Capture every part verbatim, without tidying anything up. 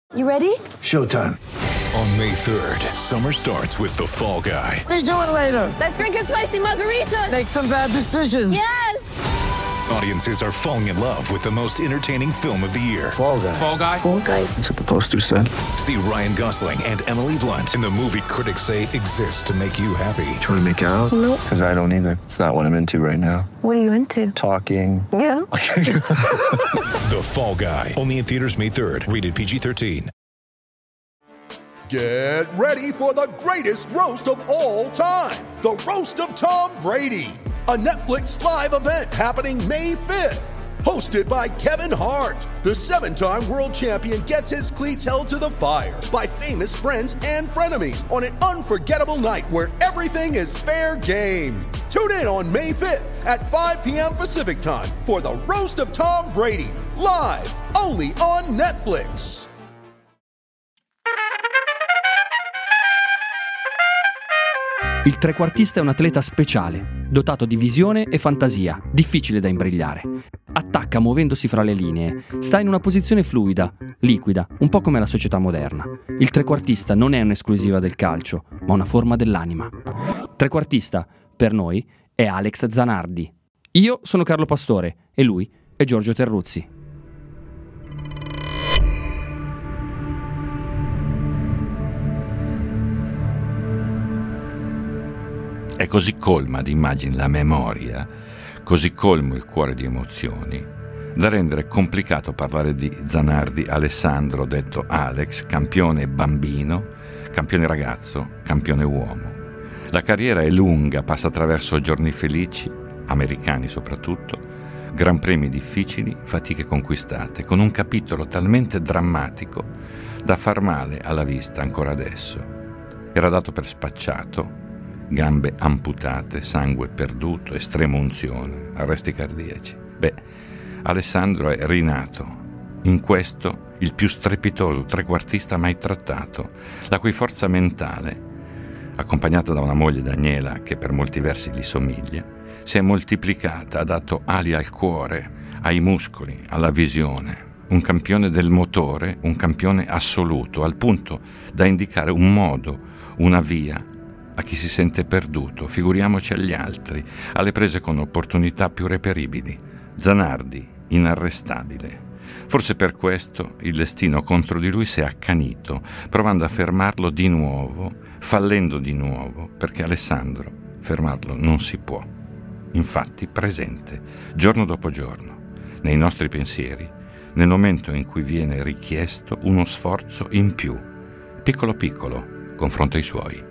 You ready? Showtime. On May third, summer starts with The Fall Guy. Let's do it later. Let's drink a spicy margarita. Make some bad decisions. Yes! Audiences are falling in love with the most entertaining film of the year. Fall Guy. Fall Guy? Fall Guy. That's what the poster said. See Ryan Gosling and Emily Blunt in the movie critics say exists to make you happy. Trying to make it out? Nope. Because I don't either. It's not what I'm into right now. What are you into? Talking. Yeah. The Fall Guy. Only in theaters May third. Rated P G thirteen. Get ready for the greatest roast of all time. The Roast of Tom Brady. A Netflix live event happening May fifth. Hosted by Kevin Hart. The seven-time world champion gets his cleats held to the fire by famous friends and frenemies on an unforgettable night where everything is fair game. Tune in on May fifth at five p.m. Pacific time for The Roast of Tom Brady. Live only on Netflix. Il trequartista è un atleta speciale, dotato di visione e fantasia, difficile da imbrigliare. Attacca muovendosi fra le linee, sta in una posizione fluida, liquida, un po' come la società moderna. Il trequartista non è un'esclusiva del calcio, ma una forma dell'anima. Trequartista, per noi, è Alex Zanardi. Io sono Carlo Pastore e lui è Giorgio Terruzzi. È così colma di immagini la memoria, così colmo il cuore di emozioni, da rendere complicato parlare di Zanardi Alessandro, detto Alex, campione bambino, campione ragazzo, campione uomo. La carriera è lunga, passa attraverso giorni felici, americani soprattutto, gran premi difficili, fatiche conquistate, con un capitolo talmente drammatico da far male alla vista ancora adesso. Era dato per spacciato, gambe amputate, sangue perduto, estrema unzione, arresti cardiaci. Beh, Alessandro è rinato, in questo il più strepitoso trequartista mai trattato, la cui forza mentale, accompagnata da una moglie, Daniela, che per molti versi gli somiglia, si è moltiplicata, ha dato ali al cuore, ai muscoli, alla visione. Un campione del motore, un campione assoluto, al punto da indicare un modo, una via, a chi si sente perduto, figuriamoci agli altri, alle prese con opportunità più reperibili. Zanardi, inarrestabile. Forse per questo il destino contro di lui si è accanito, provando a fermarlo di nuovo, fallendo di nuovo, perché Alessandro fermarlo non si può. Infatti presente, giorno dopo giorno, nei nostri pensieri, nel momento in cui viene richiesto uno sforzo in più, piccolo piccolo, confronto ai suoi.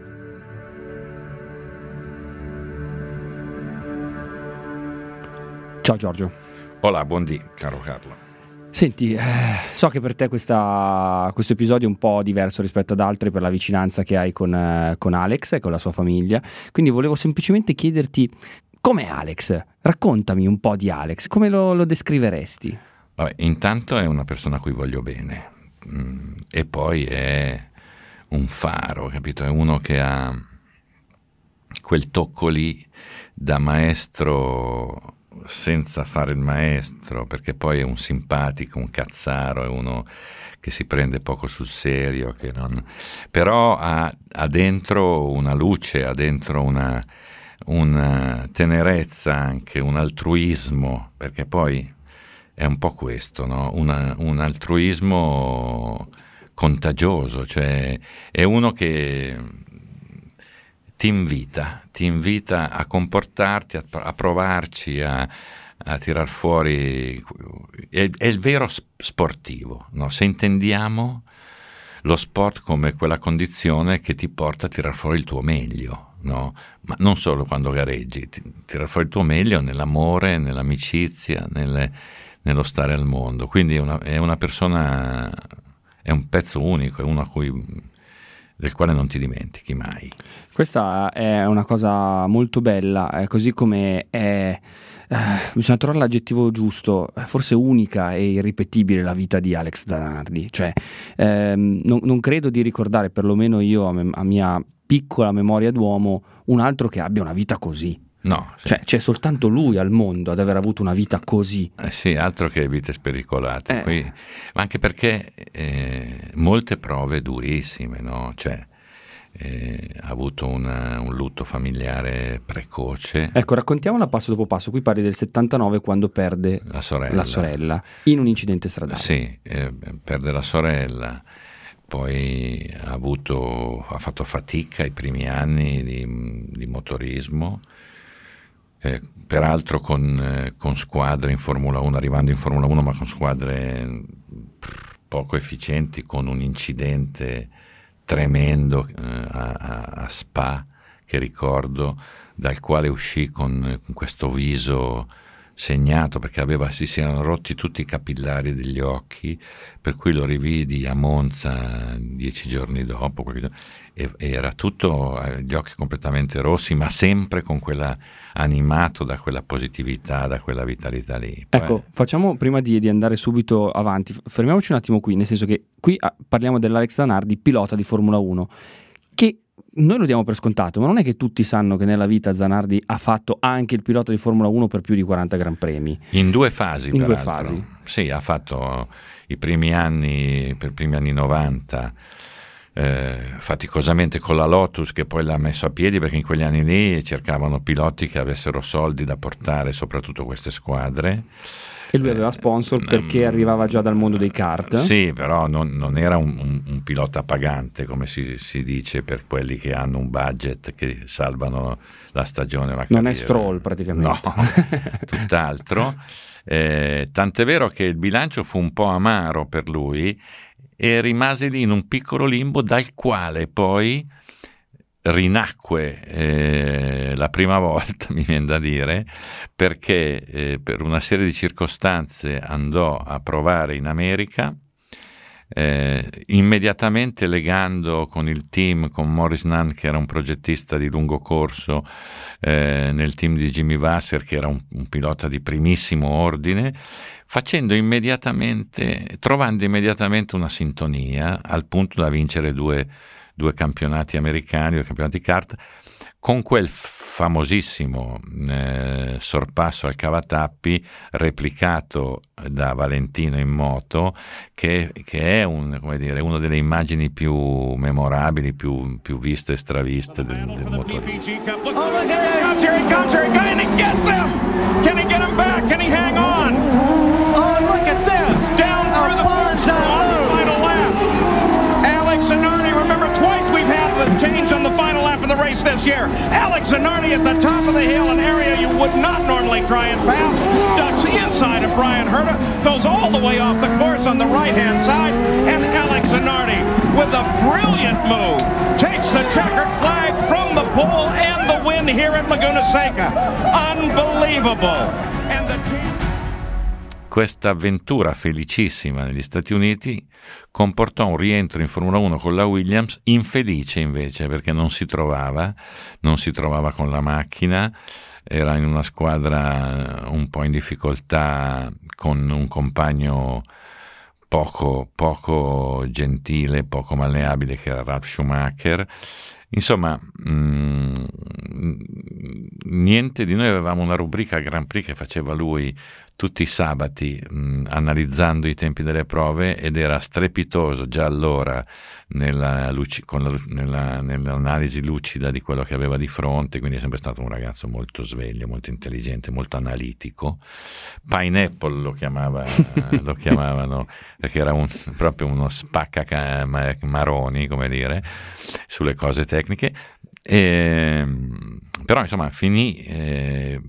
Ciao Giorgio. Hola, buondì, caro Carlo. Senti, eh, so che per te questa, questo episodio è un po' diverso rispetto ad altri per la vicinanza che hai con, eh, con Alex e con la sua famiglia, quindi volevo semplicemente chiederti com'è Alex? Raccontami un po' di Alex, come lo, lo descriveresti? Vabbè, intanto è una persona a cui voglio bene, mm, e poi è un faro, capito? È uno che ha quel tocco lì da maestro senza fare il maestro, perché poi è un simpatico, un cazzaro, è uno che si prende poco sul serio, che non... però ha, ha dentro una luce, ha dentro una, una tenerezza, anche un altruismo, perché poi è un po' questo, no? Una, un altruismo contagioso, cioè è uno che ti invita, ti invita a comportarti, a, a provarci, a, a tirar fuori, è, è il vero sportivo, no? Se intendiamo lo sport come quella condizione che ti porta a tirar fuori il tuo meglio, no? Ma non solo quando gareggi, ti, tirar fuori il tuo meglio nell'amore, nell'amicizia, nelle, nello stare al mondo. Quindi è una, è una persona, è un pezzo unico, è uno a cui... del quale non ti dimentichi mai. Questa è una cosa molto bella, eh, così come è, eh, bisogna trovare l'aggettivo giusto, forse unica e irripetibile la vita di Alex Zanardi, cioè ehm, non, non credo di ricordare, perlomeno io a, me, a mia piccola memoria d'uomo, un altro che abbia una vita così. No, sì. Cioè c'è soltanto lui al mondo ad aver avuto una vita così. Eh sì, altro che vite spericolate. Eh. Qui, ma anche perché eh, molte prove durissime, no? Cioè, eh, ha avuto una, un lutto familiare precoce. Ecco, raccontiamola passo dopo passo. Qui parli del settantanove, quando perde la sorella, la sorella in un incidente stradale. Sì, eh, perde la sorella, poi ha avuto, ha fatto fatica i primi anni di, di motorismo, eh, peraltro con, eh, con squadre in Formula uno, arrivando in Formula uno, ma con squadre poco efficienti, con un incidente tremendo eh, a, a Spa, che ricordo, dal quale uscì con, con questo viso segnato, perché aveva, si, si erano rotti tutti i capillari degli occhi, per cui lo rividi a Monza dieci giorni dopo, e, e era tutto, gli occhi completamente rossi, ma sempre con quella, animato da quella positività, da quella vitalità lì. Poi, ecco, facciamo, prima di, di andare subito avanti, fermiamoci un attimo qui, nel senso che qui ah, parliamo dell'Alex Zanardi, pilota di Formula uno, che noi lo diamo per scontato, ma non è che tutti sanno che nella vita Zanardi ha fatto anche il pilota di Formula uno per più di quaranta Gran Premi. In due fasi, In due peraltro. fasi. Sì, ha fatto i primi anni, per i primi anni novanta, eh, faticosamente con la Lotus, che poi l'ha messo a piedi, perché in quegli anni lì cercavano piloti che avessero soldi da portare, soprattutto queste squadre. E lui aveva sponsor perché arrivava già dal mondo dei kart. Sì, però non, non era un, un, un pilota pagante, come si, si dice per quelli che hanno un budget, che salvano la stagione. La non è Stroll praticamente. No, tutt'altro. Eh, tant'è vero che il bilancio fu un po' amaro per lui e rimase lì in un piccolo limbo, dal quale poi rinacque eh, la prima volta, mi viene da dire, perché eh, per una serie di circostanze andò a provare in America, eh, immediatamente legando con il team, con Maurice Nunn, che era un progettista di lungo corso, eh, nel team di Jimmy Vasser, che era un, un pilota di primissimo ordine, facendo immediatamente, trovando immediatamente una sintonia, al punto da vincere due due campionati americani, due campionati kart, con quel famosissimo eh, sorpasso al cavatappi replicato da Valentino in moto, che, che è un, come dire, una delle immagini più memorabili, più, più viste e straviste del, del motorismo. Oh, look at that! Here he comes, here he comes, and he gets him! Can he get him back? Can he hang on? Oh, look at this! Down through the boards on the final lap. Alex Zanardi, remember, twice we've had the change on the final lap of the race this year. Alex Zanardi at the top of the hill, an area you would not normally try and pass. Ducks inside of Brian Herta, goes all the way off the course on the right-hand side, and Alex Zanardi, with a brilliant move, takes the checkered flag from the pole and the win here at Laguna Seca. Unbelievable. And the Questa avventura felicissima negli Stati Uniti comportò un rientro in Formula uno con la Williams, infelice invece, perché non si trovava, non si trovava con la macchina, era in una squadra un po' in difficoltà, con un compagno poco, poco gentile, poco malleabile, che era Ralf Schumacher. Insomma, mh, niente di noi. Avevamo una rubrica Grand Prix che faceva lui tutti i sabati, mh, analizzando i tempi delle prove, ed era strepitoso già allora nella luci- con la, nella, nell'analisi lucida di quello che aveva di fronte, quindi è sempre stato un ragazzo molto sveglio, molto intelligente, molto analitico. Pineapple lo chiamava, lo chiamavano, perché era un, proprio uno spacca maroni, come dire, sulle cose tecniche. E, però insomma finì eh,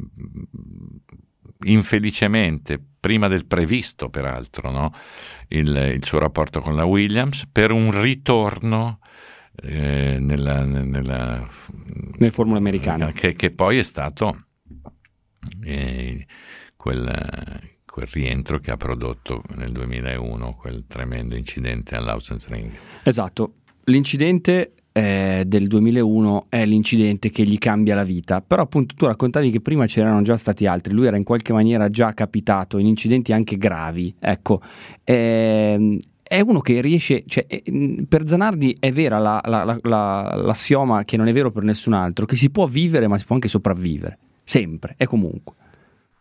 infelicemente, prima del previsto peraltro, no? il, il suo rapporto con la Williams, per un ritorno eh, nella, nella nel Formula americana, che, che poi è stato eh, quel, quel rientro che ha prodotto nel duemilauno quel tremendo incidente all'Aussensring. Esatto, l'incidente eh, del duemilauno è l'incidente che gli cambia la vita, però appunto tu raccontavi che prima c'erano già stati altri, lui era in qualche maniera già capitato in incidenti anche gravi, ecco. Eh, è uno che riesce, cioè, per Zanardi è vera la, la, la, la, l'assioma, che non è vero per nessun altro, che si può vivere ma si può anche sopravvivere, sempre e comunque.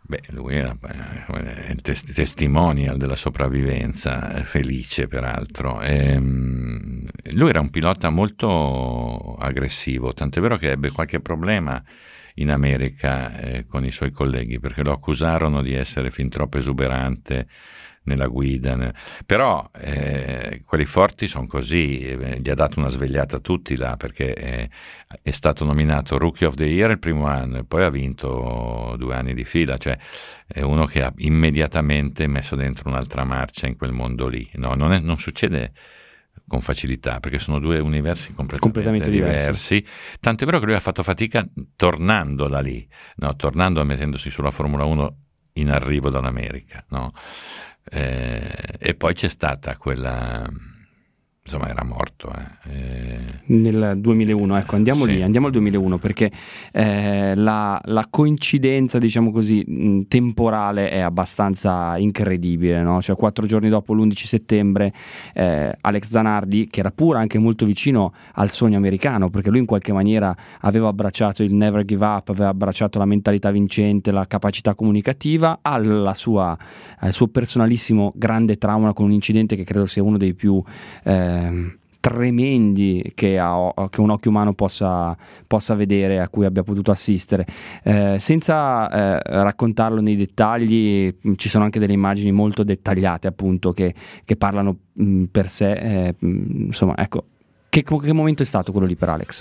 Beh, lui era eh, tes- testimonial della sopravvivenza, felice peraltro. E, um, lui era un pilota molto aggressivo, tant'è vero che ebbe qualche problema in America eh, con i suoi colleghi, perché lo accusarono di essere fin troppo esuberante nella guida, però eh, quelli forti sono così, eh, gli ha dato una svegliata a tutti là, perché eh, è stato nominato Rookie of the Year il primo anno e poi ha vinto due anni di fila, cioè è uno che ha immediatamente messo dentro un'altra marcia in quel mondo lì, no, non, è, non succede con facilità, perché sono due universi completamente, completamente diversi. diversi. Tant'è vero che lui ha fatto fatica tornando da lì, no? tornando e mettendosi sulla Formula uno in arrivo dall'America, no? Eh, e poi c'è stata quella, insomma era morto eh. Eh, nel duemilauno, ecco, andiamo sì. lì, andiamo al duemilauno, perché eh, la, la coincidenza, diciamo così, mh, temporale è abbastanza incredibile, no? Cioè quattro giorni dopo, l'undici settembre, eh, Alex Zanardi, che era pure anche molto vicino al sogno americano, perché lui in qualche maniera aveva abbracciato il never give up, aveva abbracciato la mentalità vincente, la capacità comunicativa, alla sua, al suo personalissimo grande trauma con un incidente che credo sia uno dei più eh, tremendi che, ha, che un occhio umano possa, possa vedere, a cui abbia potuto assistere. Eh, senza eh, raccontarlo nei dettagli, ci sono anche delle immagini molto dettagliate, appunto, che, che parlano mh, per sé. Eh, mh, insomma, ecco, che, che momento è stato quello lì per Alex?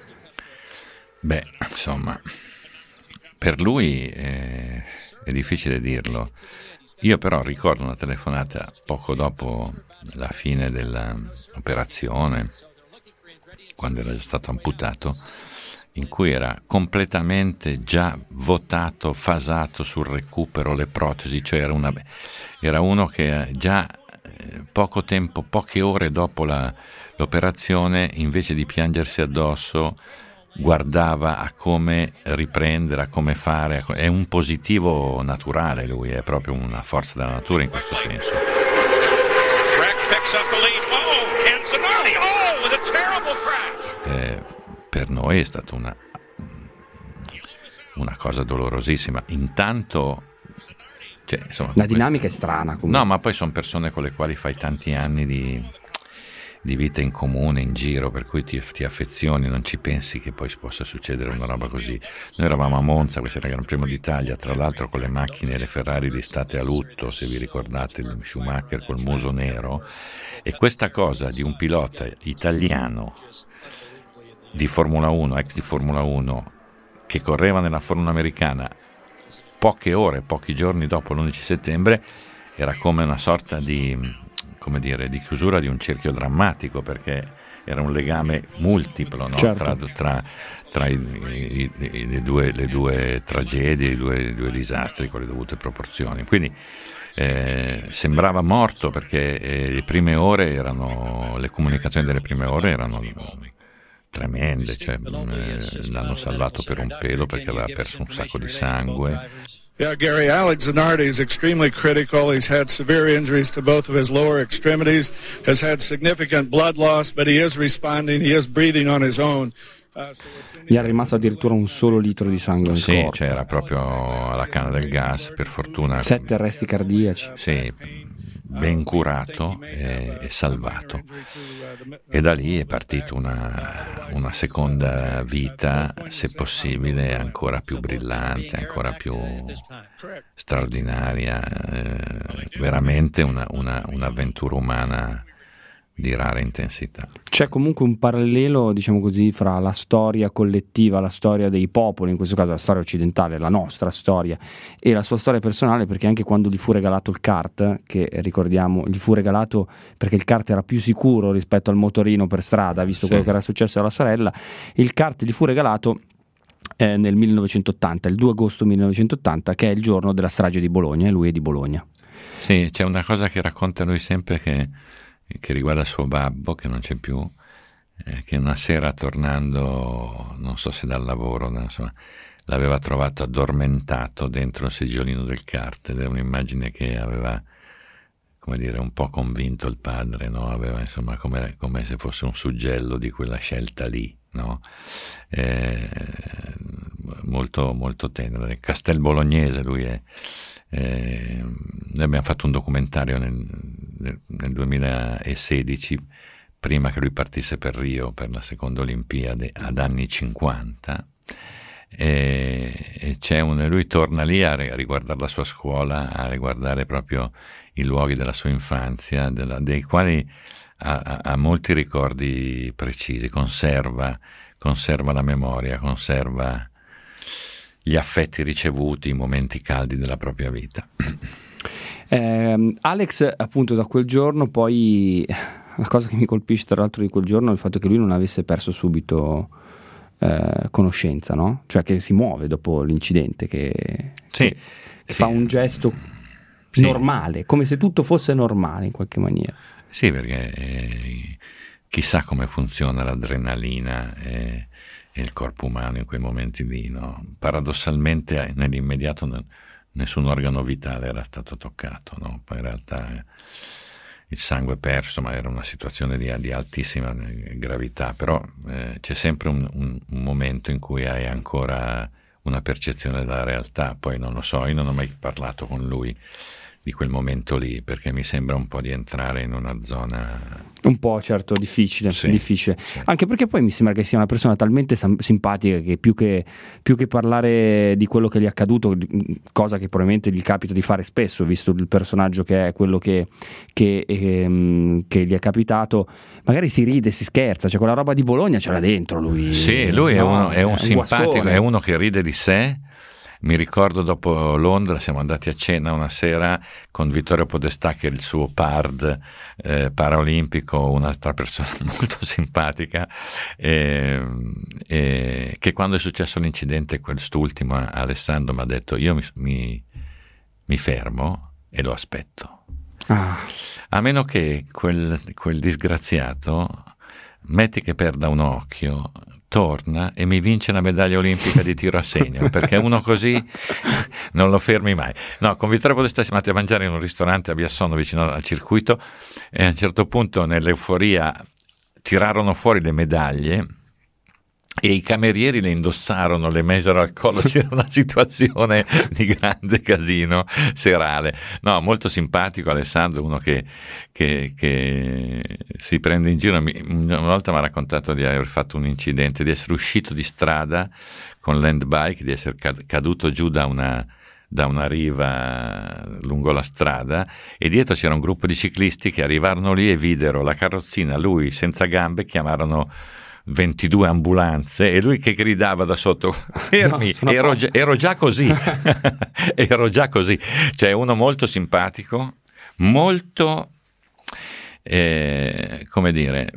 Beh, insomma, per lui eh, è difficile dirlo. Io però ricordo una telefonata poco dopo la fine dell'operazione, quando era già stato amputato, in cui era completamente già votato, fasato sul recupero, le protesi, cioè era, una, era uno che già eh, poco tempo, poche ore dopo la, l'operazione, invece di piangersi addosso, guardava a come riprendere, a come fare. È un positivo naturale lui, è proprio una forza della natura in questo senso. Eh, per noi è stata una, una cosa dolorosissima. Intanto, cioè, insomma, la dinamica è strana comunque. No, ma poi sono persone con le quali fai tanti anni di di vita in comune, in giro, per cui ti, ti affezioni, non ci pensi che poi possa succedere una roba così. Noi eravamo a Monza, questo era il Gran Premio d'Italia, tra l'altro con le macchine e le Ferrari listate a lutto, se vi ricordate, il Schumacher col muso nero, e questa cosa di un pilota italiano di Formula uno, ex di Formula uno, che correva nella Formula americana poche ore, pochi giorni dopo l'undici settembre, era come una sorta di, come dire, di chiusura di un cerchio drammatico, perché era un legame multiplo, no? Certo. tra, tra, tra i, i, i, le, due, le due tragedie, i due, i due disastri con le dovute proporzioni. Quindi eh, sembrava morto, perché eh, le prime ore erano, le comunicazioni delle prime ore erano tremende, cioè, eh, l'hanno salvato per un pelo perché aveva perso un sacco di sangue. Yeah, Gary, Alex Zanardi is extremely critical. He's had severe injuries to both of his lower extremities, has had significant blood loss, but he is responding, he is breathing on his own. Uh, so Gli è rimasto addirittura un solo litro di sangue nel sì, corpo. Sì, c'era proprio alla canna del gas, per fortuna. Sette arresti cardiaci. Sì, ben curato e, e salvato. E da lì è partita una, una seconda vita, se possibile, ancora più brillante, ancora più straordinaria, eh, veramente una, una, un'avventura umana di rara intensità. C'è comunque un parallelo, diciamo così, fra la storia collettiva, la storia dei popoli, in questo caso la storia occidentale, la nostra storia, e la sua storia personale, perché anche quando gli fu regalato il kart, che ricordiamo gli fu regalato perché il kart era più sicuro rispetto al motorino per strada, visto sì. quello che era successo alla sorella, il kart gli fu regalato eh, nel millenovecentottanta, il due agosto millenovecentottanta, che è il giorno della strage di Bologna, e lui è di Bologna. Sì, c'è una cosa che racconta lui sempre che che riguarda suo babbo, che non c'è più, eh, che una sera tornando, non so se dal lavoro, insomma, l'aveva trovato addormentato dentro il seggiolino del kart, ed è un'immagine che aveva, come dire, un po' convinto il padre, no? Aveva, insomma, come, come se fosse un suggello di quella scelta lì, no? Eh, molto, molto tenere. Castel Bolognese, lui è... Eh, noi abbiamo fatto un documentario nel, nel, nel duemilasedici, prima che lui partisse per Rio per la seconda Olimpiade ad anni cinquanta, e, e c'è un, lui torna lì a riguardare la sua scuola, a riguardare proprio i luoghi della sua infanzia, della, dei quali ha, ha, ha molti ricordi precisi, conserva, conserva la memoria, conserva gli affetti ricevuti, i momenti caldi della propria vita. Eh, Alex, appunto, da quel giorno poi, la cosa che mi colpisce tra l'altro di quel giorno è il fatto che lui non avesse perso subito eh, conoscenza, no? Cioè che si muove dopo l'incidente, che, sì, che sì. fa un gesto sì. normale, come se tutto fosse normale in qualche maniera. Sì, perché eh, chissà come funziona l'adrenalina e, e il corpo umano in quei momenti lì, no? Paradossalmente nell'immediato n- nessun organo vitale era stato toccato, no? Poi in realtà eh, il sangue perso, ma era una situazione di, di altissima gravità, però eh, c'è sempre un, un, un momento in cui hai ancora una percezione della realtà. Poi non lo so, io non ho mai parlato con lui di quel momento lì, perché mi sembra un po' di entrare in una zona un po', certo, difficile, sì, difficile. Sì. Anche perché poi mi sembra che sia una persona talmente sam- simpatica che più che più che parlare di quello che gli è accaduto, cosa che probabilmente gli capita di fare spesso, visto il personaggio che è, quello che che, ehm, che gli è capitato, magari si ride, si scherza, cioè quella roba di Bologna ce l'ha dentro lui. Sì, lui no? è, uno, è un, un simpatico, guastone. è uno che ride di sé. Mi ricordo dopo Londra siamo andati a cena una sera con Vittorio Podestà, che è il suo pard eh, paraolimpico, un'altra persona molto simpatica, e, e che quando è successo l'incidente, quest'ultimo Alessandro mi ha detto: io mi, mi, mi fermo e lo aspetto, Ah. a meno che quel, quel disgraziato, metti che perda un occhio, torna e mi vince la medaglia olimpica di tiro a segno, perché uno così non lo fermi mai. No, con Vittorio Podestà siamo andati a mangiare in un ristorante a Biassono vicino al circuito, e a un certo punto nell'euforia tirarono fuori le medaglie e i camerieri le indossarono, le mesero al collo. C'era una situazione di grande casino serale. No, molto simpatico Alessandro, uno che, che, che si prende in giro. Una volta mi ha raccontato di aver fatto un incidente, di essere uscito di strada con l'hand bike, di essere caduto giù da una da una riva lungo la strada, e dietro c'era un gruppo di ciclisti che arrivarono lì e videro la carrozzina, lui senza gambe, chiamarono ventidue ambulanze e lui che gridava da sotto: fermi, no, ero, già, ero già così ero già così. Cioè uno molto simpatico, molto eh, come dire,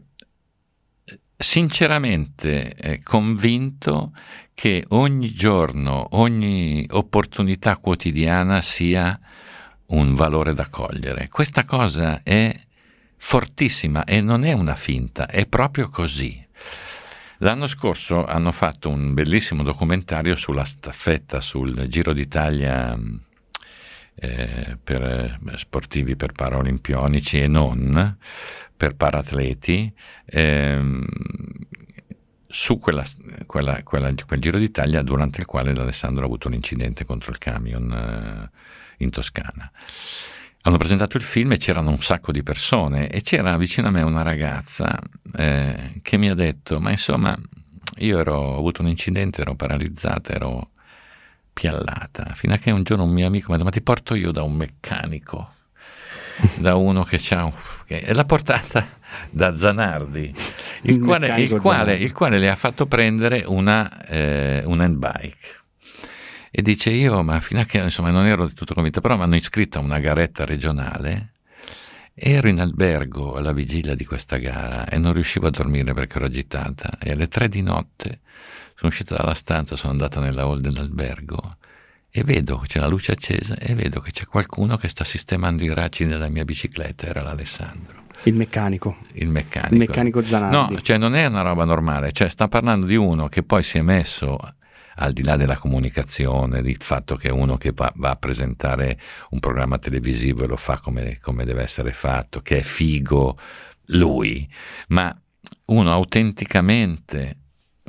sinceramente eh, convinto che ogni giorno, ogni opportunità quotidiana sia un valore da cogliere. Questa cosa è fortissima e non è una finta, è proprio così. L'anno scorso hanno fatto un bellissimo documentario sulla staffetta, sul Giro d'Italia eh, per eh, sportivi, per paraolimpionici e non, per paratleti, ehm, su quella, quella, quella, quel Giro d'Italia durante il quale Alessandro ha avuto un incidente contro il camion eh, in Toscana. Hanno presentato il film e c'erano un sacco di persone, e c'era vicino a me una ragazza eh, che mi ha detto: ma insomma, io ero, ho avuto un incidente, ero paralizzata, ero piallata, fino a che un giorno un mio amico mi ha detto: ma ti porto io da un meccanico, da uno che c'ha un... e l'ha portata da Zanardi, il, il, quale, il, quale, Zanardi. il quale le ha fatto prendere una eh, un handbike. E dice: io, ma fino a che, insomma, non ero del tutto convinta, però mi hanno iscritto a una garetta regionale, ero in albergo alla vigilia di questa gara e non riuscivo a dormire perché ero agitata, e alle tre di notte sono uscita dalla stanza, sono andata nella hall dell'albergo e vedo che c'è la luce accesa e vedo che c'è qualcuno che sta sistemando i racci della mia bicicletta. Era l'Alessandro, il meccanico il meccanico il meccanico Zanardi. No, cioè non è una roba normale, cioè sta parlando di uno che poi si è messo, al di là della comunicazione, del fatto che è uno che va, va a presentare un programma televisivo e lo fa come, come deve essere fatto, che è figo lui, ma uno autenticamente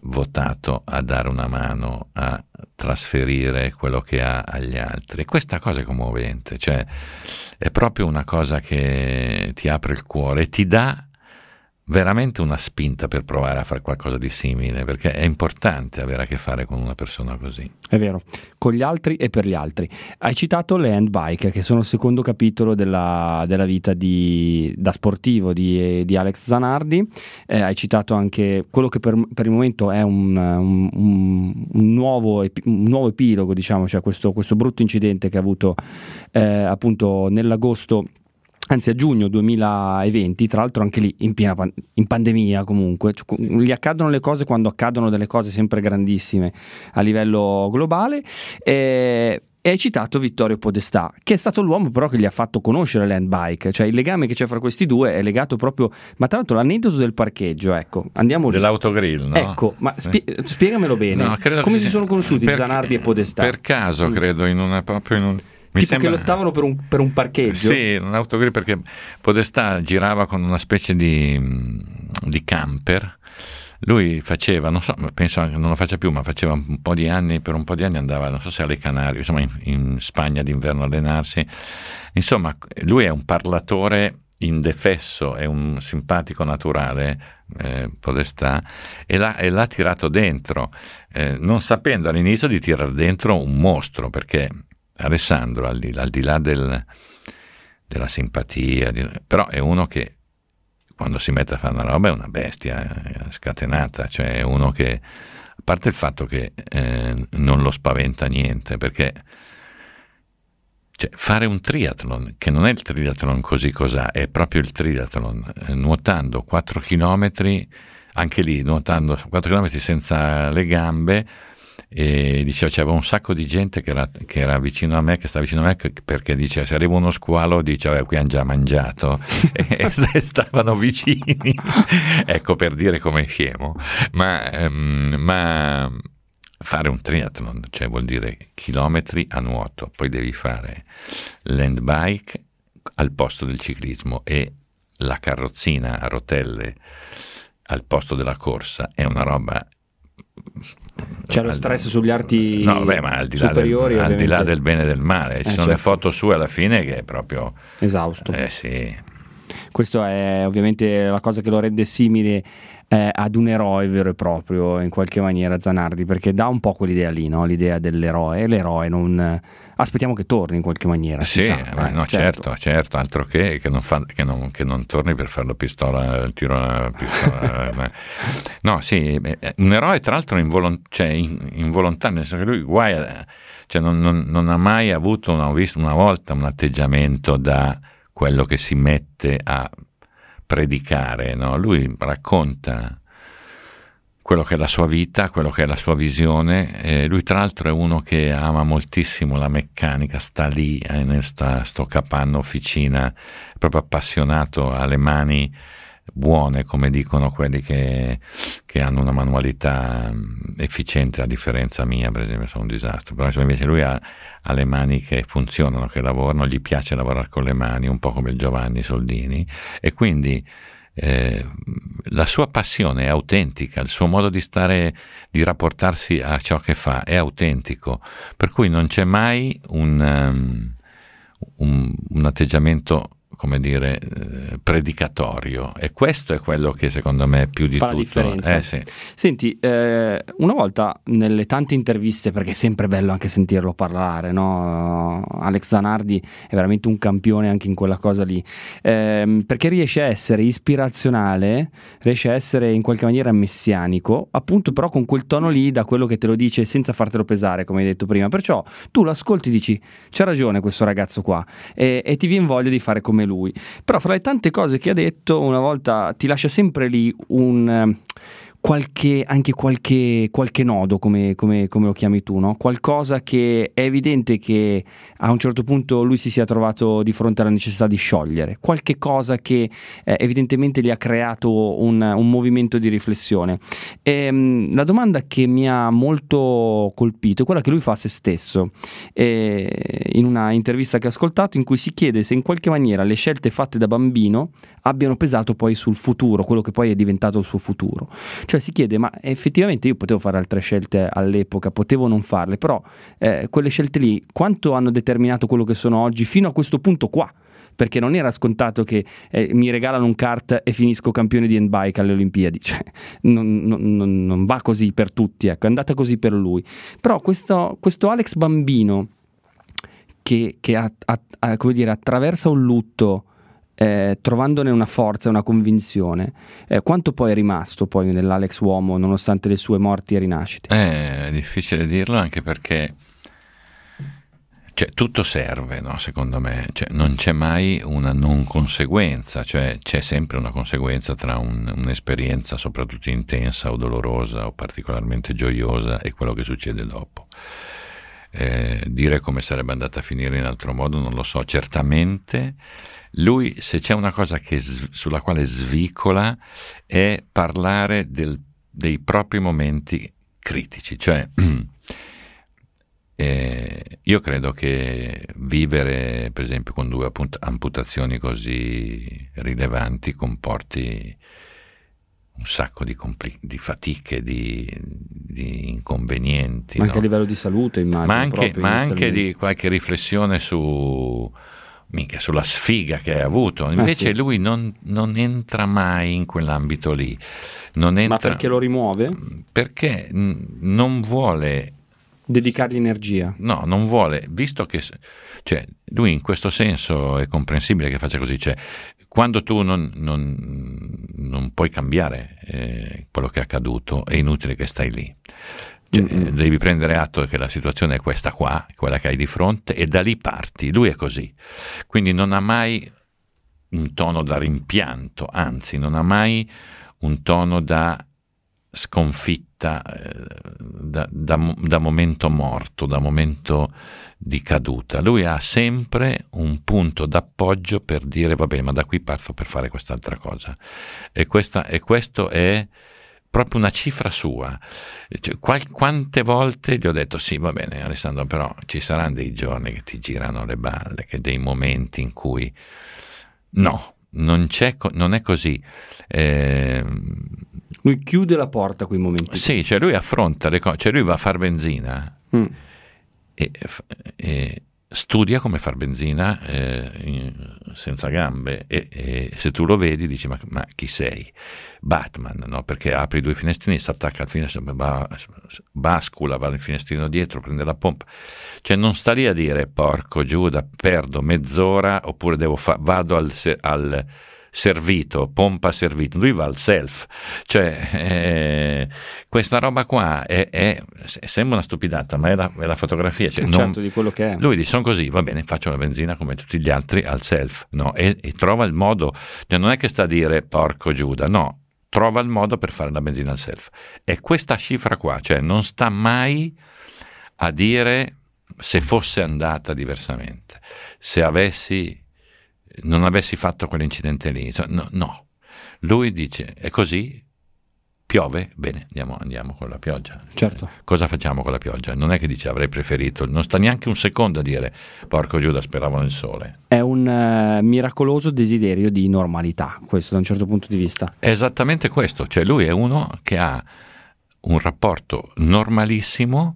votato a dare una mano a trasferire quello che ha agli altri. Questa cosa è commovente, cioè è proprio una cosa che ti apre il cuore e ti dà veramente una spinta per provare a fare qualcosa di simile, perché è importante avere a che fare con una persona così. È vero, con gli altri e per gli altri. Hai citato le handbike, che sono il secondo capitolo della, della vita di, da sportivo di, di Alex Zanardi. Eh, hai citato anche quello che per, per il momento è un, un, un, un, nuovo, un nuovo epilogo, diciamo, cioè questo, questo brutto incidente che ha avuto eh, appunto nell'agosto, anzi a giugno duemilaventi, tra l'altro anche lì in piena pan- in pandemia comunque, cioè, gli accadono le cose quando accadono delle cose sempre grandissime a livello globale. E, e hai citato Vittorio Podestà, che è stato l'uomo però che gli ha fatto conoscere l'handbike, cioè il legame che c'è fra questi due è legato proprio, ma tra l'altro l'aneddoto del parcheggio, ecco, andiamo lì. Dell'autogrill, no? Ecco, ma spie- spiegamelo bene, no, come si sia... sono conosciuti per... Zanardi e Podestà? Per caso, mm. credo, in una proprio in un Mi tipo sembra... che lottavano per un, per un parcheggio? Sì, un autogrill, perché Podestà girava con una specie di, di camper. Lui faceva, non so, penso che non lo faccia più, ma faceva un po' di anni, per un po' di anni andava, non so se alle Canarie, insomma in, in Spagna d'inverno a allenarsi. Insomma, lui è un parlatore indefesso, è un simpatico naturale, eh, Podestà, e l'ha, e l'ha tirato dentro, eh, non sapendo all'inizio di tirare dentro un mostro, perché Alessandro, al di, al di là del, della simpatia, di, però è uno che quando si mette a fare una roba è una bestia è scatenata, cioè è uno che, a parte il fatto che eh, non lo spaventa niente, perché cioè, fare un triathlon, che non è il triathlon così cos'ha, è proprio il triathlon, eh, nuotando quattro chilometri, anche lì nuotando quattro chilometri senza le gambe. E diceva c'era un sacco di gente che era, che era vicino a me, che stava vicino a me, perché diceva se arriva uno squalo diceva qui hanno già mangiato e stavano vicini, ecco, per dire come scemo, ma, um, ma fare un triathlon, cioè vuol dire chilometri a nuoto, poi devi fare l'handbike al posto del ciclismo e la carrozzina a rotelle al posto della corsa, è una roba. C'è lo stress sugli arti no, beh, ma al di là superiori, del, al di là del bene e del male, ci eh, sono certo. le foto sue alla fine che è proprio esausto. Eh sì. Questo è ovviamente la cosa che lo rende simile eh, ad un eroe vero e proprio, in qualche maniera, Zanardi, perché dà un po' quell'idea lì, no? L'idea dell'eroe, l'eroe non aspettiamo che torni in qualche maniera. Sì, sa, eh, eh, no, certo. certo, certo, altro che che non, fa, che non, che non torni per fare la pistola, il tiro alla pistola. No, sì, un eroe tra l'altro involontari, cioè involontario, nel senso che lui guai, cioè non, non, non ha mai avuto una, visto una volta un atteggiamento da quello che si mette a predicare, no? Lui racconta quello che è la sua vita, quello che è la sua visione. E lui tra l'altro è uno che ama moltissimo la meccanica, sta lì eh, nel sta, sto capanno officina, è proprio appassionato, alle mani buone, come dicono quelli che, che hanno una manualità efficiente, a differenza mia, per esempio, sono un disastro, però invece lui ha, ha le mani che funzionano, che lavorano, gli piace lavorare con le mani, un po' come il Giovanni Soldini, e quindi Eh, la sua passione è autentica, il suo modo di stare, di rapportarsi a ciò che fa è autentico, per cui non c'è mai un, um, un, un atteggiamento, come dire, eh, predicatorio, e questo è quello che secondo me è più di fa tutto la differenza. Eh, sì. Senti, eh, una volta nelle tante interviste, perché è sempre bello anche sentirlo parlare, no? Alex Zanardi è veramente un campione anche in quella cosa lì, eh, perché riesce a essere ispirazionale, riesce a essere in qualche maniera messianico, appunto, però con quel tono lì, da quello che te lo dice senza fartelo pesare, come hai detto prima, perciò tu lo ascolti e dici c'ha ragione questo ragazzo qua, e, e ti viene voglia di fare come lui. Però fra le tante cose che ha detto, una volta ti lascia sempre lì un qualche, anche qualche, qualche nodo, come, come, come lo chiami tu, no? Qualcosa che è evidente che a un certo punto lui si sia trovato di fronte alla necessità di sciogliere, qualche cosa che eh, evidentemente gli ha creato un, un movimento di riflessione. E, mh, la domanda che mi ha molto colpito è quella che lui fa a se stesso, e, in una intervista che ho ascoltato, in cui si chiede se in qualche maniera le scelte fatte da bambino abbiano pesato poi sul futuro, quello che poi è diventato il suo futuro. Cioè Cioè si chiede, ma effettivamente io potevo fare altre scelte all'epoca, potevo non farle, però eh, quelle scelte lì quanto hanno determinato quello che sono oggi fino a questo punto qua? Perché non era scontato che eh, mi regalano un kart e finisco campione di handbike alle Olimpiadi, cioè non, non, non, non va così per tutti, ecco, è andata così per lui. Però questo, questo Alex bambino che, che ha, ha, ha, come dire, attraversa un lutto eh, trovandone una forza, una convinzione, eh, quanto poi è rimasto poi nell'Alex uomo nonostante le sue morti e rinascite? È difficile dirlo, anche perché cioè, tutto serve, no? Secondo me, cioè, non c'è mai una non conseguenza, cioè c'è sempre una conseguenza tra un, un'esperienza soprattutto intensa o dolorosa o particolarmente gioiosa e quello che succede dopo. Eh, dire come sarebbe andata a finire in altro modo non lo so. Certamente lui, se c'è una cosa che, sulla quale svicola, è parlare del, dei propri momenti critici, cioè Eh, io credo che vivere, per esempio, con due amputazioni così rilevanti comporti un sacco di, compli- di fatiche, di, di inconvenienti. Ma anche no? a livello di salute, immagino. Ma anche, ma anche di inizialmente. qualche riflessione su minchia, sulla sfiga che hai avuto. Invece Ah, sì. lui non, non entra mai in quell'ambito lì. Non entra, Ma perché lo rimuove? Perché n- non vuole... Dedicargli energia. No, non vuole, visto che cioè, lui in questo senso è comprensibile che faccia così, cioè quando tu non, non, non puoi cambiare eh, quello che è accaduto, è inutile che stai lì. Cioè, mm-hmm. Devi prendere atto che la situazione è questa qua, quella che hai di fronte, e da lì parti. Lui è così, quindi non ha mai un tono da rimpianto, anzi non ha mai un tono da sconfitta, da, da, da momento morto, da momento di caduta. Lui ha sempre un punto d'appoggio per dire va bene, ma da qui parto per fare quest'altra cosa, e, questa, e questo è proprio una cifra sua. Cioè, qual, quante volte gli ho detto sì, va bene Alessandro, però ci saranno dei giorni che ti girano le balle, che dei momenti in cui no, non c'è, non è così. Eh, lui chiude la porta a quei momenti. Sì, cioè lui affronta le cose, cioè lui va a far benzina mm. e, e studia come far benzina eh, in, senza gambe, e, e se tu lo vedi dici ma, ma chi sei? Batman, no? Perché apri due finestrini, si attacca al finestrino, va, bascula, va al finestrino dietro, prende la pompa, cioè non sta lì a dire porco Giuda, perdo mezz'ora oppure devo fa- vado al, al servito, pompa servito, lui va al self, cioè eh, questa roba qua è, è, sembra una stupidata, ma è la, è la fotografia, cioè, certo, non, di quello che è. Lui dice sono così, va bene, faccio la benzina come tutti gli altri al self, no? e, e trova il modo, cioè non è che sta a dire porco Giuda, no, trova il modo per fare la benzina al self, e questa cifra qua, cioè non sta mai a dire se fosse andata diversamente, se avessi non avessi fatto quell'incidente lì, no, no. Lui dice è così, piove, bene, andiamo, andiamo con la pioggia. Certo. Cosa facciamo con la pioggia? Non è che dice avrei preferito, non sta neanche un secondo a dire porco Giuda, speravo nel sole. È un uh, miracoloso desiderio di normalità, questo da un certo punto di vista. È esattamente questo, cioè lui è uno che ha un rapporto normalissimo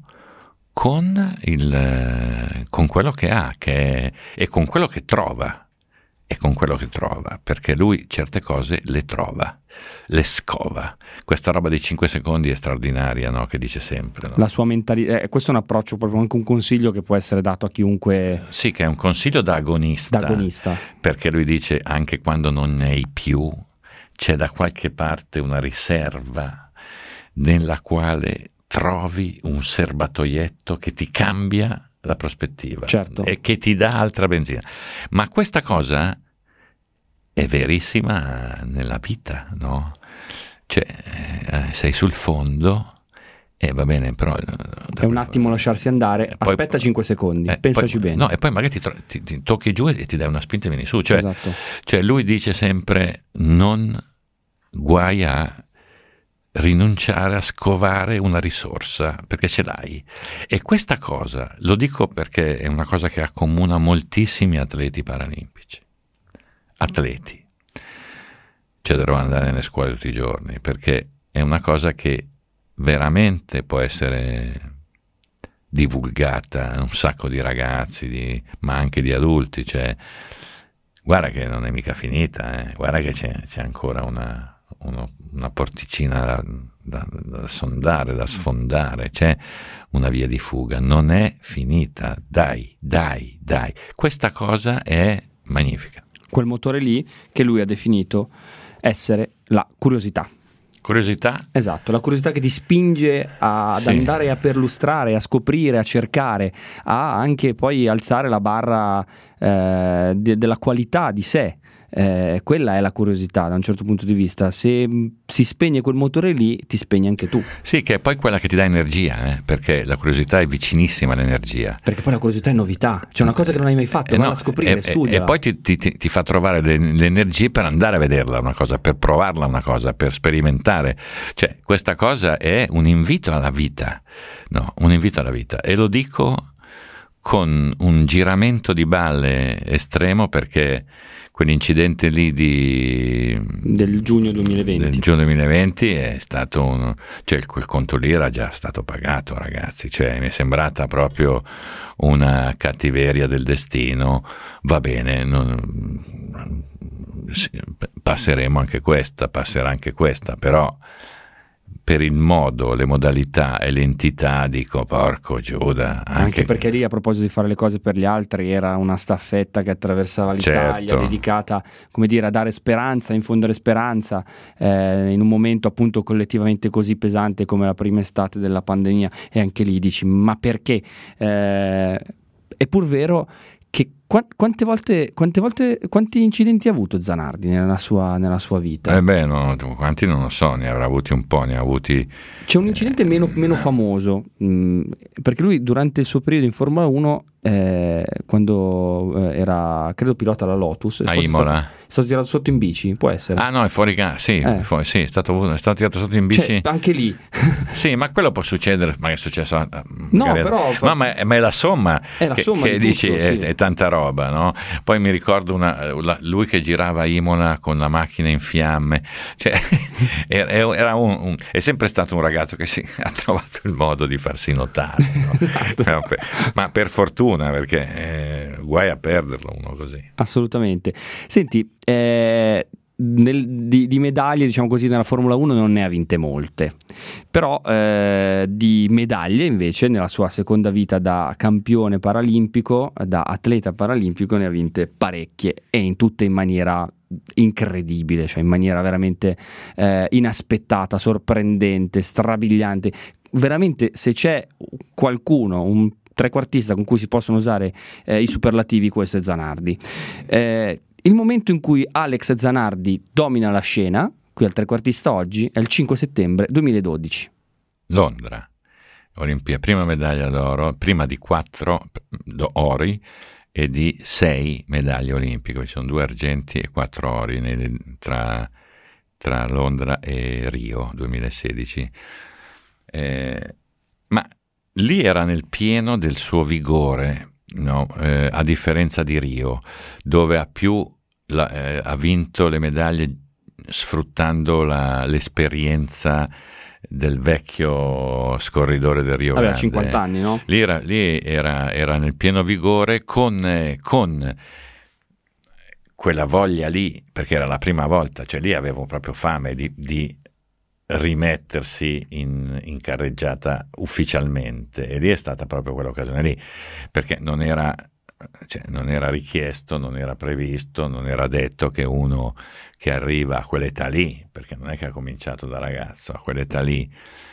con, il, con quello che ha che è, e con quello che trova. E con quello che trova, perché lui certe cose le trova, le scova. Questa roba dei cinque secondi è straordinaria, no? Che dice sempre. No? La sua mentalità, eh, questo è un approccio, proprio anche un consiglio che può essere dato a chiunque. Sì, che è un consiglio da agonista. Da agonista. Perché lui dice anche quando non ne hai più, c'è da qualche parte una riserva nella quale trovi un serbatoietto che ti cambia la prospettiva, certo. E che ti dà altra benzina. Ma questa cosa è verissima nella vita, no? Cioè eh, sei sul fondo e eh, va bene, però è un attimo lasciarsi andare, poi, aspetta cinque secondi, eh, pensaci poi, bene. No, e poi magari ti, ti, ti tocchi giù e ti dai una spinta e vieni su, cioè, esatto. Cioè lui dice sempre non guai a rinunciare a scovare una risorsa perché ce l'hai, e questa cosa lo dico perché è una cosa che accomuna moltissimi atleti paralimpici, atleti, cioè dovrò andare nelle scuole tutti i giorni perché è una cosa che veramente può essere divulgata a un sacco di ragazzi, di, ma anche di adulti, cioè guarda che non è mica finita, eh. Guarda che c'è, c'è ancora una, uno, una porticina da, da, da sondare, da sfondare, c'è una via di fuga, non è finita, dai, dai, dai, questa cosa è magnifica. Quel motore lì che lui ha definito essere la curiosità. Curiosità? Esatto, la curiosità che ti spinge a, ad Sì. andare a perlustrare, a scoprire, a cercare, a anche poi alzare la barra eh, de- della qualità di sé. Eh, quella è la curiosità da un certo punto di vista. Se mh, si spegne quel motore lì, ti spegni anche tu. Sì, che è poi quella che ti dà energia, eh? Perché la curiosità è vicinissima all'energia. Perché poi la curiosità è novità, c'è una cosa che non hai mai fatto, Eh vai no, a scoprire, e, studia. e poi ti, ti, ti fa trovare le, le energie per andare a vederla una cosa, per provarla una cosa, per sperimentare. Cioè, questa cosa è un invito alla vita, no, un invito alla vita. E lo dico con un giramento di balle estremo, perché quell'incidente lì di del giugno duemilaventi del giugno duemilaventi è stato un, cioè quel conto lì era già stato pagato, ragazzi, cioè mi è sembrata proprio una cattiveria del destino. Va bene, non, sì, passeremo anche questa, passerà anche questa, però per il modo, le modalità e l'entità dico porco Giuda, anche, anche perché lì, a proposito di fare le cose per gli altri, era una staffetta che attraversava l'Italia, Certo. dedicata, come dire, a dare speranza, a infondere speranza eh, in un momento appunto collettivamente così pesante come la prima estate della pandemia. E anche lì dici ma perché? Eh, è pur vero che qua- quante volte, quante volte, quanti incidenti ha avuto Zanardi nella sua, nella sua vita? Eh beh, no, quanti non lo so, ne avrà avuti un po', ne ha avuti. C'è un incidente meno, meno famoso, mh, perché lui durante il suo periodo in Formula uno, eh, quando eh, era, credo, pilota alla Lotus, A forse Imola. È stato, è stato tirato sotto in bici, può essere? Ah no, è fuori casa, sì, Eh. fu- sì, è stato, è stato tirato sotto in bici. Cioè, anche lì. Sì, ma quello può succedere, ma è successo eh, No, magari- però- no, ma, è, ma è la somma È la che, somma che di dici tutto, è, sì. è tanta roba, no? Poi mi ricordo una, la- lui che girava a Imola con la macchina in fiamme, cioè era, era un, un- è sempre stato un ragazzo che si, ha trovato il modo di farsi notare, no? Ma per, ma per fortuna, perché eh, guai a perderlo uno così. Assolutamente. Senti, eh, nel- di, di medaglie, diciamo così, nella Formula uno non ne ha vinte molte, però eh, di medaglie invece nella sua seconda vita da campione paralimpico, da atleta paralimpico, ne ha vinte parecchie, e in tutte in maniera incredibile, cioè in maniera veramente eh, inaspettata, sorprendente, strabiliante. Veramente, se c'è qualcuno, un trequartista con cui si possono usare eh, i superlativi, questo è Zanardi. Eh, il momento in cui Alex Zanardi domina la scena qui al trequartista oggi è il cinque settembre duemiladodici. Londra, Olimpia, prima medaglia d'oro, prima di quattro do- ori e di sei medaglie olimpiche. Ci sono due argenti e quattro ori nel- tra, tra Londra e Rio duemilasedici. Eh, ma lì era nel pieno del suo vigore, no? Eh, a differenza di Rio, dove ha più la, eh, ha vinto le medaglie sfruttando la, l'esperienza del vecchio scorridore del Rio Aveva Grande. cinquanta anni, no? Lì era, lì era, era nel pieno vigore con, eh, con quella voglia lì, perché era la prima volta, cioè lì avevo proprio fame di, di rimettersi in, in carreggiata ufficialmente, e lì è stata proprio quell'occasione lì, perché non era, cioè, non era richiesto, non era previsto, non era detto che uno che arriva a quell'età lì, perché non è che ha cominciato da ragazzo, a quell'età lì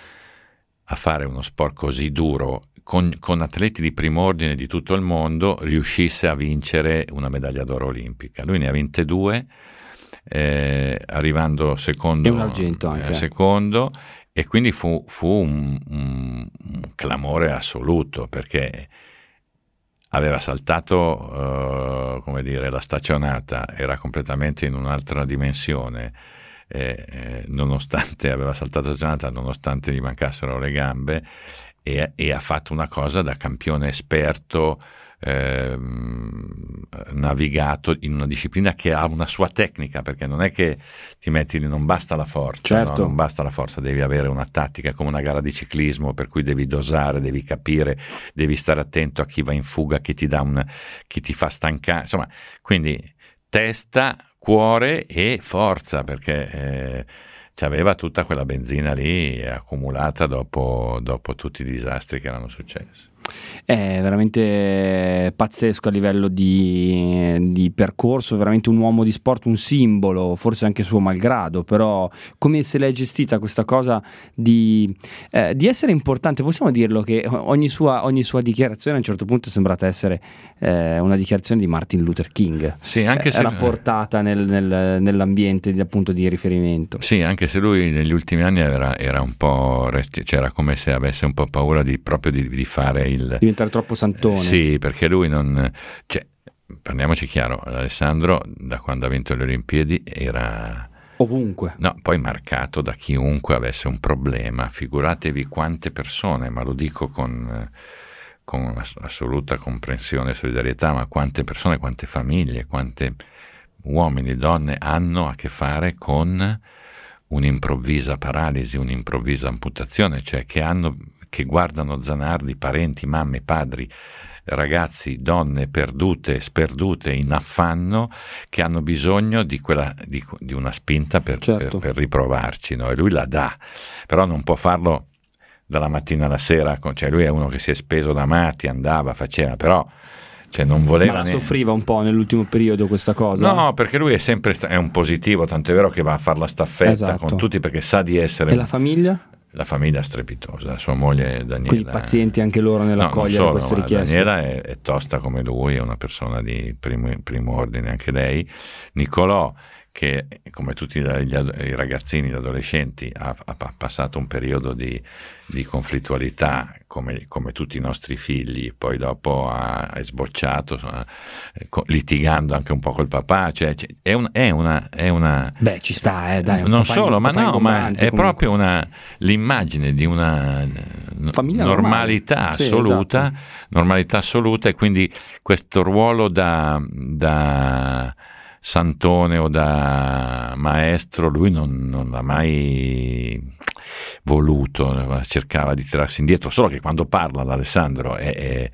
a fare uno sport così duro con, con atleti di prim'ordine di tutto il mondo, riuscisse a vincere una medaglia d'oro olimpica. Lui ne ha vinte due, eh, arrivando secondo, E un argento anche. eh, secondo, e quindi fu, fu un, un, un clamore assoluto, perché aveva saltato, uh, come dire, la staccionata, era completamente in un'altra dimensione, eh, eh, nonostante aveva saltato la staccionata, nonostante gli mancassero le gambe, e, e ha fatto una cosa da campione esperto, ehm, navigato in una disciplina che ha una sua tecnica, perché non è che ti metti lì, non basta la forza, certo. no? Non basta la forza, devi avere una tattica, come una gara di ciclismo, per cui devi dosare, devi capire, devi stare attento a chi va in fuga, chi ti dà un, chi ti fa stancare, insomma, quindi testa, cuore e forza, perché eh, c'aveva tutta quella benzina lì accumulata dopo, dopo tutti i disastri che erano successi. È veramente pazzesco a livello di, di percorso, veramente un uomo di sport, un simbolo, forse anche suo malgrado, però come se l'è gestita questa cosa di, eh, di essere importante. Possiamo dirlo che ogni sua, ogni sua dichiarazione a un certo punto è sembrata essere eh, una dichiarazione di Martin Luther King, sì, anche se era portata nel, nel, nell'ambiente di, appunto, di riferimento. Sì, anche se lui negli ultimi anni era, era un po' resti- c'era come se avesse un po' paura di proprio di, di fare il diventare troppo santone. Sì, perché lui non, cioè, parliamoci chiaro, Alessandro da quando ha vinto le Olimpiadi era ovunque, no, poi marcato da chiunque avesse un problema. Figuratevi quante persone, ma lo dico con, con assoluta comprensione e solidarietà, ma quante persone, quante famiglie, quante uomini, donne hanno a che fare con un'improvvisa paralisi, un'improvvisa amputazione, cioè che hanno che guardano Zanardi, parenti, mamme, padri, ragazzi, donne perdute, sperdute, in affanno, che hanno bisogno di, quella, di, di una spinta per, certo. per, per riprovarci, no? E lui la dà, però non può farlo dalla mattina alla sera, cioè lui è uno che si è speso da matti, andava, faceva, però cioè non voleva. Ma la ne... soffriva un po' nell'ultimo periodo questa cosa? No, perché lui è sempre è un positivo, tant'è vero che va a fare la staffetta esatto. con tutti, perché sa di essere. E la famiglia? La famiglia strepitosa, sua moglie Daniela. Quindi pazienti anche loro nell'accogliere no, queste richieste. Daniela è, è tosta come lui, è una persona di primo, primo ordine anche lei. Nicolò, che come tutti gli, i ragazzini, gli adolescenti, ha, ha passato un periodo di, di conflittualità come, come tutti i nostri figli, poi dopo ha, è sbocciato, insomma, litigando anche un po' col papà, cioè è, un, è, una, è una beh ci sta eh, dai, un non papà, solo, un ma no, ma è comunque. proprio una l'immagine di una famiglia normalità normale. assoluta, sì, esatto. normalità assoluta, e quindi questo ruolo da, da santone o da maestro lui non, non l'ha mai voluto, cercava di tirarsi indietro, solo che quando parla l'Alessandro è, è,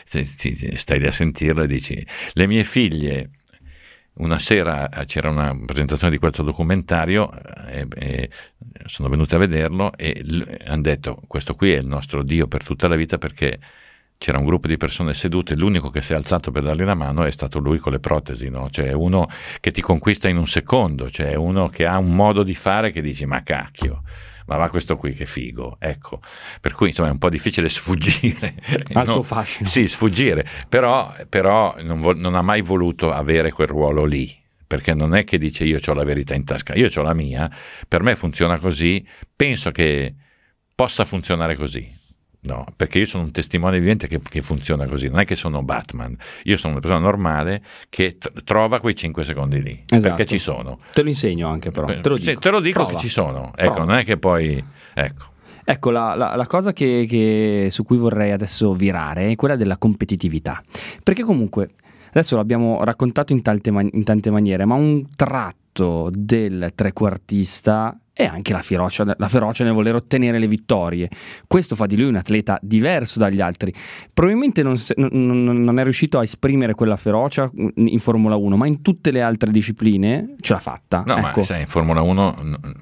stai lì a sentirlo e dici: le mie figlie, una sera c'era una presentazione di questo documentario e, e sono venute a vederlo e hanno detto: questo qui è il nostro Dio per tutta la vita, perché c'era un gruppo di persone sedute, l'unico che si è alzato per dargli la mano è stato lui con le protesi, no? Cioè uno che ti conquista in un secondo, cioè uno che ha un modo di fare che dici: ma cacchio, ma va questo qui che figo, ecco. Per cui insomma è un po' difficile sfuggire al no? suo fascino. Sì, sfuggire, però, però non, vo- non ha mai voluto avere quel ruolo lì, perché non è che dice: io ho la verità in tasca, io ho la mia, per me funziona così, penso che possa funzionare così. No, perché io sono un testimone vivente che, che funziona così, non è che sono Batman, io sono una persona normale che t- trova quei cinque secondi lì, esatto. Perché ci sono. Te lo insegno anche, però, te lo dico, sì, te lo dico Prova. Che ci sono, ecco, Prova. Non è che poi, ecco. Ecco, la, la, la cosa che, che su cui vorrei adesso virare è quella della competitività, perché comunque adesso l'abbiamo raccontato in tante, man- in tante maniere, ma un tratto del trequartista è anche la ferocia, la ferocia nel voler ottenere le vittorie. Questo fa di lui un atleta diverso dagli altri. Probabilmente non, se, non, non è riuscito a esprimere quella ferocia in Formula uno, ma in tutte le altre discipline ce l'ha fatta. No, ecco. ma sai, in Formula uno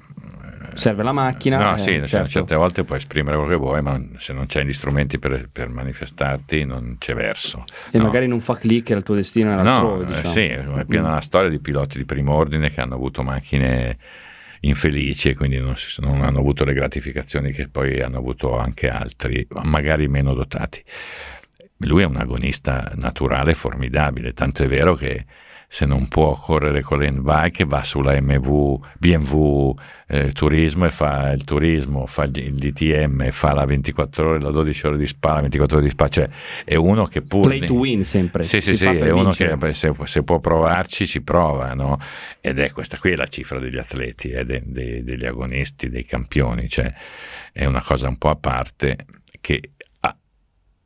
serve la macchina. No, eh, sì, certo. Certe volte puoi esprimere quello che vuoi, ma se non c'hai gli strumenti per, per manifestarti non c'è verso. E no. Magari non fa click e il tuo destino era no, altrove, diciamo. eh, sì, è piena la storia di piloti di primo ordine che hanno avuto macchine infelici e quindi non, non hanno avuto le gratificazioni che poi hanno avuto anche altri, magari meno dotati. Lui è un agonista naturale formidabile, tanto è vero che se non può correre con l'handbike va sulla M V, B M W eh, turismo e fa il turismo, fa il D T M, fa la ventiquattro ore, la dodici ore di Spa, la ventiquattro ore di Spa, cioè è uno che pur play to win sempre. Sì, sì, sì, è uno che se, se può provarci ci prova, no? Ed è questa qui è la cifra degli atleti, eh, de, de, degli agonisti, dei campioni, cioè è una cosa un po' a parte che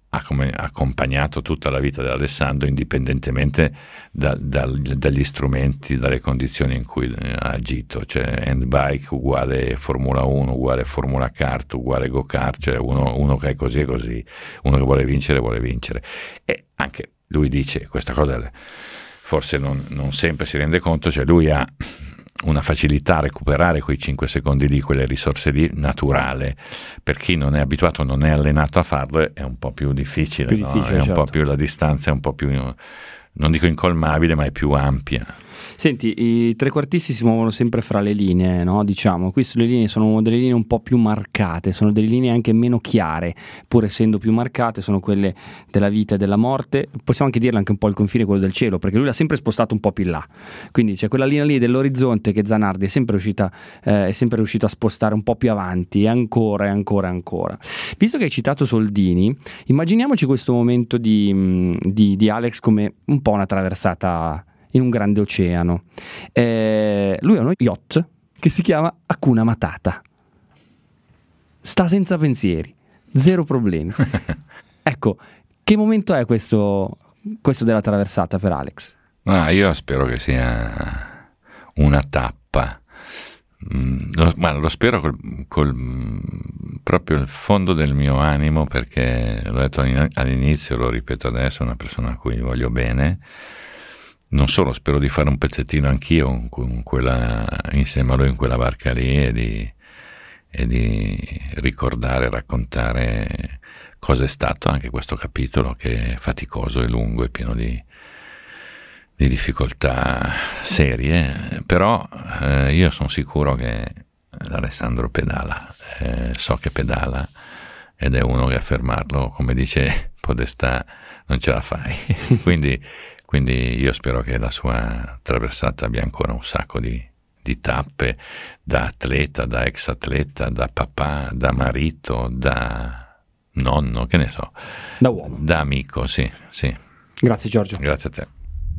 ha come accompagnato tutta la vita di Alessandro, indipendentemente da, da, dagli strumenti, dalle condizioni in cui ha agito. Cioè handbike uguale Formula uno, uguale Formula Kart, uguale go-kart, cioè uno, uno che è così e così, uno che vuole vincere vuole vincere. E anche lui dice questa cosa, forse non, non sempre si rende conto, cioè lui ha una facilità a recuperare quei cinque secondi lì, quelle risorse lì, naturale. Per chi non è abituato, non è allenato a farlo, è un po' più difficile, più no? difficile, È un certo. po' più, la distanza è un po' più, non dico incolmabile, ma è più ampia. Senti, i trequartisti si muovono sempre fra le linee, no? Diciamo, qui le linee sono delle linee un po' più marcate, sono delle linee anche meno chiare, pur essendo più marcate, sono quelle della vita e della morte. Possiamo anche dirle anche un po' il confine, quello del cielo, perché lui l'ha sempre spostato un po' più in là. Quindi c'è quella linea lì dell'orizzonte che Zanardi è sempre riuscita, eh, è sempre riuscito a spostare un po' più avanti, e ancora e ancora e ancora. Visto che hai citato Soldini, immaginiamoci questo momento di, di, di Alex come un po' una traversata in un grande oceano. Eh, lui ha uno yacht che si chiama Hakuna Matata. Sta senza pensieri, zero problemi. Ecco, che momento è questo, questo della traversata per Alex? Ma io spero che sia una tappa. Mm, lo, ma lo spero col, col proprio il fondo del mio animo, perché l'ho detto all'inizio, lo ripeto adesso, è una persona a cui voglio bene. Non solo, spero di fare un pezzettino anch'io con quella, insieme a lui in quella barca lì, e di, e di ricordare, raccontare cosa è stato anche questo capitolo, che è faticoso e lungo e pieno di, di difficoltà serie, però eh, io sono sicuro che Alessandro pedala, eh, so che pedala, ed è uno che a fermarlo, come dice Podestà, non ce la fai. quindi Quindi io spero che la sua traversata abbia ancora un sacco di, di tappe, da atleta, da ex atleta, da papà, da marito, da nonno, che ne so. Da uomo. Da amico, sì, sì. Grazie Giorgio. Grazie a te.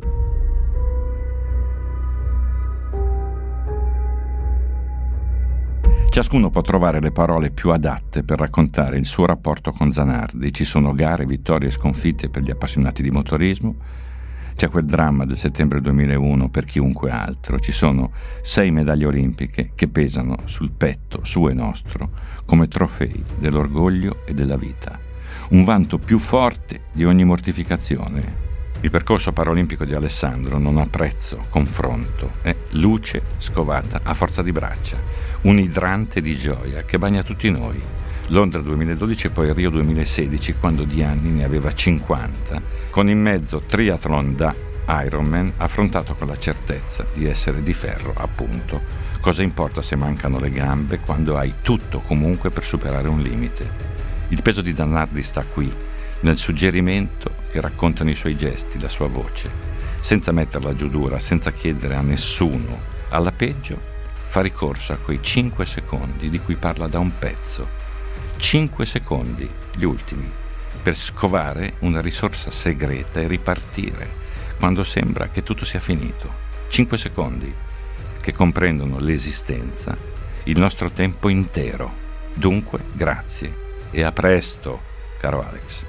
Ciascuno può trovare le parole più adatte per raccontare il suo rapporto con Zanardi. Ci sono gare, vittorie e sconfitte per gli appassionati di motorismo. C'è quel dramma del settembre duemilauno per chiunque altro. Ci sono sei medaglie olimpiche che pesano sul petto suo e nostro come trofei dell'orgoglio e della vita. Un vanto più forte di ogni mortificazione. Il percorso paraolimpico di Alessandro non ha prezzo, confronto. È luce scovata a forza di braccia. Un idrante di gioia che bagna tutti noi. Londra duemiladodici e poi Rio duemilasedici, quando di anni ne aveva cinquanta, con in mezzo triathlon da Ironman, affrontato con la certezza di essere di ferro, appunto. Cosa importa se mancano le gambe quando hai tutto comunque per superare un limite? Il peso di Zanardi sta qui, nel suggerimento che raccontano i suoi gesti, la sua voce, senza metterla giù dura, senza chiedere a nessuno. Alla peggio, fa ricorso a quei cinque secondi di cui parla da un pezzo. Cinque secondi, gli ultimi, per scovare una risorsa segreta e ripartire quando sembra che tutto sia finito. Cinque secondi che comprendono l'esistenza, il nostro tempo intero. Dunque, grazie e a presto, caro Alex.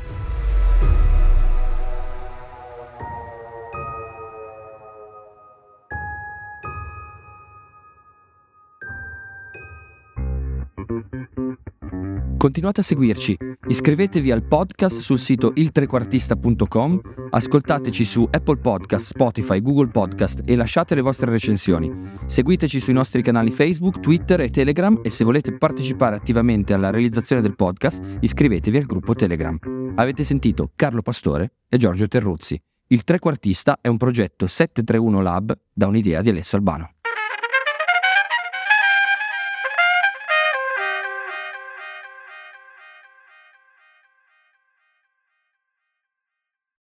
Continuate a seguirci, iscrivetevi al podcast sul sito il trequartista punto com, ascoltateci su Apple Podcast, Spotify, Google Podcast e lasciate le vostre recensioni. Seguiteci sui nostri canali Facebook, Twitter e Telegram, e se volete partecipare attivamente alla realizzazione del podcast, iscrivetevi al gruppo Telegram. Avete sentito Carlo Pastore e Giorgio Terruzzi. Il Trequartista è un progetto sette tre uno Lab da un'idea di Alessio Albano.